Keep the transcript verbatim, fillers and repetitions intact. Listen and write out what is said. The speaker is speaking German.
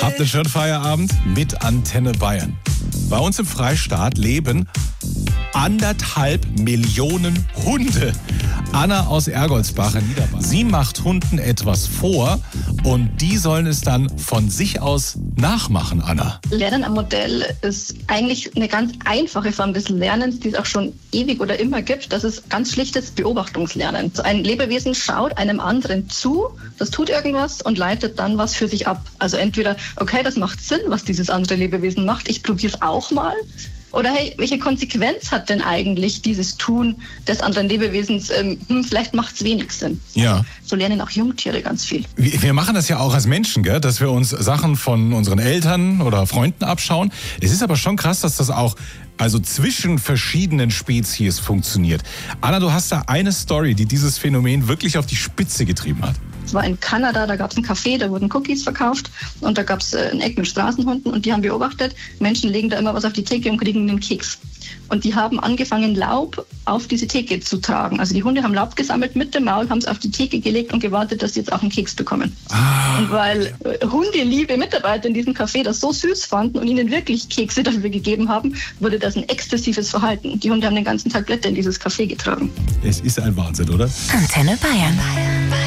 Habt einen schönen Feierabend mit Antenne Bayern. Bei uns im Freistaat leben anderthalb Millionen Hunde. Anna aus Ergoldsbach in Niederbayern. Sie macht Hunden etwas vor und die sollen es dann von sich aus nachmachen, Anna. Lernen am Modell ist eigentlich eine ganz einfache Form des Lernens, die es auch schon ewig oder immer gibt. Das ist ganz schlichtes Beobachtungslernen. Ein Lebewesen schaut einem anderen zu, das tut irgendwas und leitet dann was für sich ab. Also entweder, okay, das macht Sinn, was dieses andere Lebewesen macht, ich probiere es auch mal. Oder hey, welche Konsequenz hat denn eigentlich dieses Tun des anderen Lebewesens? Ähm, hm, vielleicht macht es wenig Sinn. Ja. So lernen auch Jungtiere ganz viel. Wir, wir machen das ja auch als Menschen, gell? Dass wir uns Sachen von unseren Eltern oder Freunden abschauen. Es ist aber schon krass, dass das auch also zwischen verschiedenen Spezies funktioniert. Anna, du hast da eine Story, die dieses Phänomen wirklich auf die Spitze getrieben hat. Es war in Kanada, da gab es ein Café, da wurden Cookies verkauft und da gab es ein Eck mit Straßenhunden und die haben beobachtet, Menschen legen da immer was auf die Theke und kriegen einen Keks. Und die haben angefangen, Laub auf diese Theke zu tragen. Also die Hunde haben Laub gesammelt mit dem Maul, haben es auf die Theke gelegt und gewartet, dass sie jetzt auch einen Keks bekommen. Ah. Und weil äh, hundeliebe Mitarbeiter in diesem Café das so süß fanden und ihnen wirklich Kekse dafür gegeben haben, wurde das ein exzessives Verhalten. Die Hunde haben den ganzen Tag Blätter in dieses Café getragen. Es ist ein Wahnsinn, oder? Antenne Bayern.